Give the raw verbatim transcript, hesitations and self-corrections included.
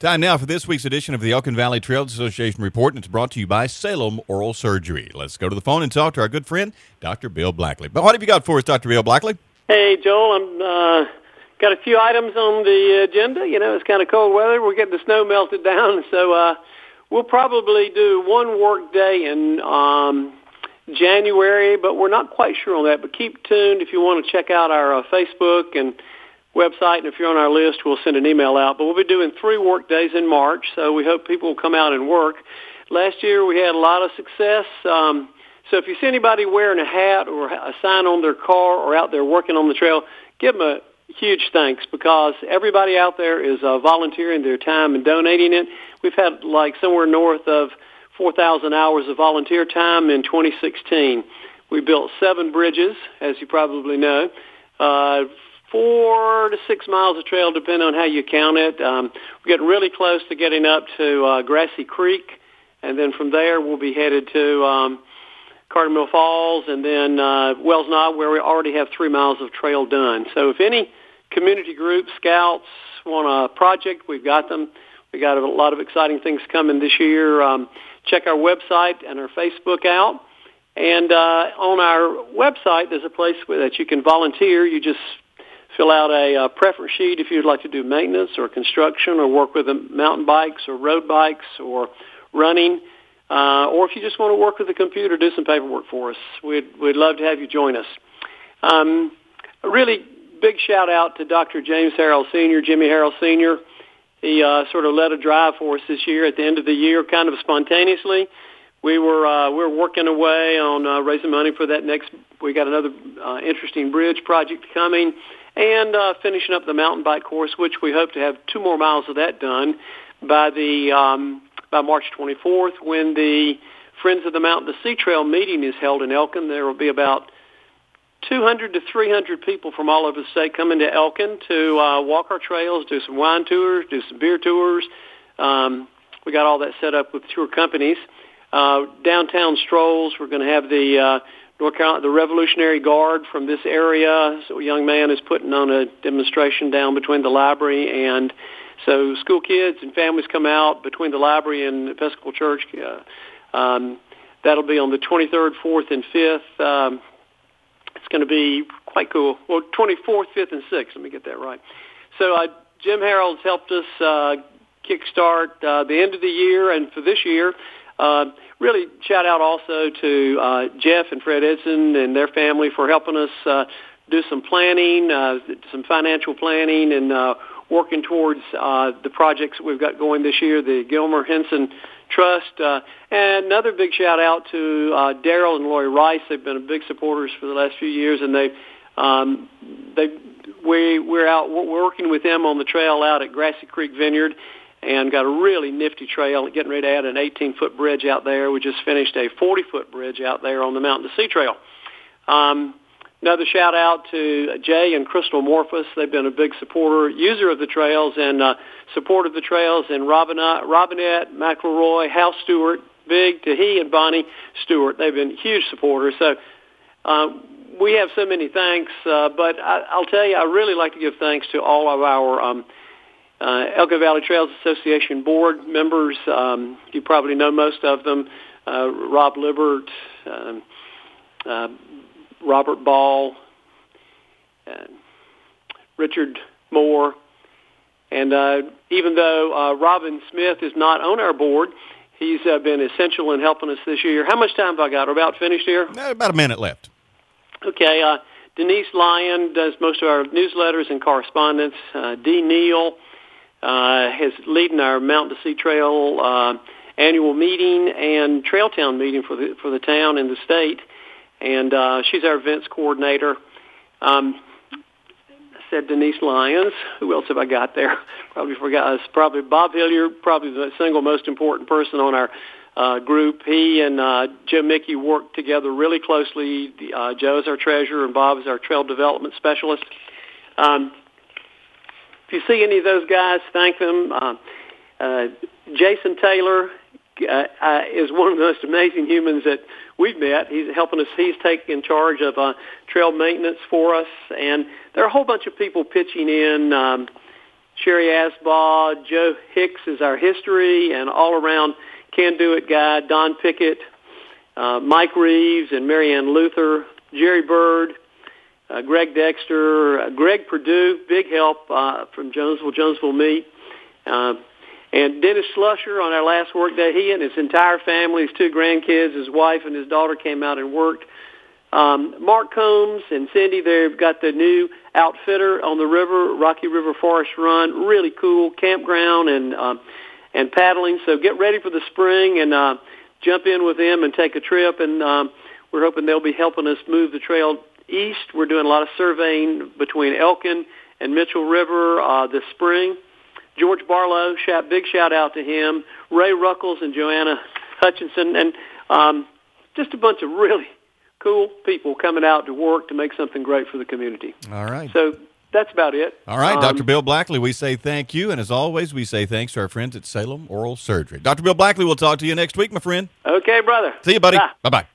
Time now for this week's edition of the Elkin Valley Trails Association Report, and it's brought to you by Salem Oral Surgery. Let's go to the phone and talk to our good friend, Doctor Bill Blackley. But what have you got for us, Doctor Bill Blackley? Hey, Joel. I'm uh, got a few items on the agenda. You know, it's kind of cold weather. We're getting the snow melted down, so uh, we'll probably do one work day in um, January, but we're not quite sure on that. But keep tuned if you want to check out our uh, Facebook and website, and if you're on our list, we'll send an email out. But we'll be doing three work days in March, so we hope people will come out and work. Last year we had a lot of success. Um, so if you see anybody wearing a hat or a sign on their car or out there working on the trail, give them a huge thanks, because everybody out there is uh, volunteering their time and donating it. We've had like somewhere north of four thousand hours of volunteer time in twenty sixteen. We built seven bridges, as you probably know, uh, four to six miles of trail, depending on how you count it. Um, we're getting really close to getting up to uh, Grassy Creek, and then from there we'll be headed to um, Carter Mill Falls, and then uh, Wells Knob, where we already have three miles of trail done. So if any community groups, scouts want a project, we've got them. We got a lot of exciting things coming this year. Um, check our website and our Facebook out. And uh, on our website, there's a place where, that you can volunteer. You just fill out a uh, preference sheet if you'd like to do maintenance or construction or work with the mountain bikes or road bikes or running, uh, or if you just want to work with the computer, do some paperwork for us. We'd, we'd love to have you join us. Um, a really big shout-out to Doctor James Harrell Senior, Jimmy Harrell Senior He uh, sort of led a drive for us this year at the end of the year, kind of spontaneously. We were uh, we were working away on uh, raising money for that next. We got another uh, interesting bridge project coming, and uh, finishing up the mountain bike course, which we hope to have two more miles of that done by the um, by March twenty-fourth, when the Friends of the Mountain to Sea Trail meeting is held in Elkin. There will be about two hundred to three hundred people from all over the state coming to Elkin to uh, walk our trails, do some wine tours, do some beer tours. Um, we got all that set up with tour companies. Uh, downtown strolls. We're going to have the uh, North Carolina, the Revolutionary Guard from this area. So a young man is putting on a demonstration down between the library, and so school kids and families come out between the library and Episcopal Church. Uh, um, that'll be on the twenty-third, fourth, and fifth. Um, it's going to be quite cool. Well, twenty-fourth, fifth, and sixth. Let me get that right. So uh, Jim Harold's helped us uh, kickstart uh, the end of the year, and for this year, Uh, really shout out also to uh, Jeff and Fred Edson and their family for helping us uh, do some planning, uh, some financial planning, and uh, working towards uh, the projects that we've got going this year, the Gilmer Henson Trust. Uh, and another big shout out to uh, Daryl and Lori Rice. They've been big supporters for the last few years, and they um, they we we're out we're working with them on the trail out at Grassy Creek Vineyard, and got a really nifty trail, getting ready to add an eighteen-foot bridge out there. We just finished a forty-foot bridge out there on the Mountain to Sea Trail. Um, another shout-out to Jay and Crystal Morphus. They've been a big supporter, user of the trails, and uh, support of the trails, and Robinette, Robinette McElroy, Hal Stewart, big to he and Bonnie Stewart. They've been huge supporters. So uh, we have so many thanks, uh, but I, I'll tell you, I really like to give thanks to all of our um, Uh, Elkin Valley Trails Association board members. Um, you probably know most of them. Uh, Rob Libert, uh, uh, Robert Ball, uh, Richard Moore. And uh, even though uh, Robin Smith is not on our board, he's uh, been essential in helping us this year. How much time have I got? We're about finished here? About a minute left. Okay. Uh, Denise Lyon does most of our newsletters and correspondence. Uh, Dee Neal Uh, is leading our Mountain to Sea Trail uh, annual meeting and Trail Town meeting for the for the town and the state, and uh, she's our events coordinator. Um, I said Denise Lyons. Who else have I got there? Probably forgot. It's probably Bob Hilliard, probably the single most important person on our uh, group. He and uh, Joe Mickey work together really closely. Uh, Joe is our treasurer, and Bob is our trail development specialist. Um, If you see any of those guys, thank them. Uh, uh, Jason Taylor uh, uh, is one of the most amazing humans that we've met. He's helping us. He's taking charge of uh, trail maintenance for us, and there are a whole bunch of people pitching in. Um, Sherry Asbaugh, Joe Hicks is our history and all-around can-do-it guy, Don Pickett, uh, Mike Reeves and Marianne Luther, Jerry Bird, uh, Greg Dexter, uh, Greg Perdue, big help uh, from Jonesville, Jonesville Meat, uh, and Dennis Slusher on our last work day. He and his entire family, his two grandkids, his wife and his daughter came out and worked. Um, Mark Combs and Cindy, they've got the new outfitter on the river, Rocky River Forest Run. Really cool campground and um, and paddling. So get ready for the spring and uh, jump in with them and take a trip. And um, we're hoping they'll be helping us move the trail east. We're doing a lot of surveying between Elkin and Mitchell River uh, this spring. George Barlow, shout, big shout out to him. Ray Ruckles and Joanna Hutchinson, and um, just a bunch of really cool people coming out to work to make something great for the community. All right. So that's about it. All right, um, Doctor Bill Blackley, we say thank you, and as always, we say thanks to our friends at Salem Oral Surgery. Doctor Bill Blackley, we'll talk to you next week, my friend. Okay, brother. See you, buddy. Bye. Bye-bye.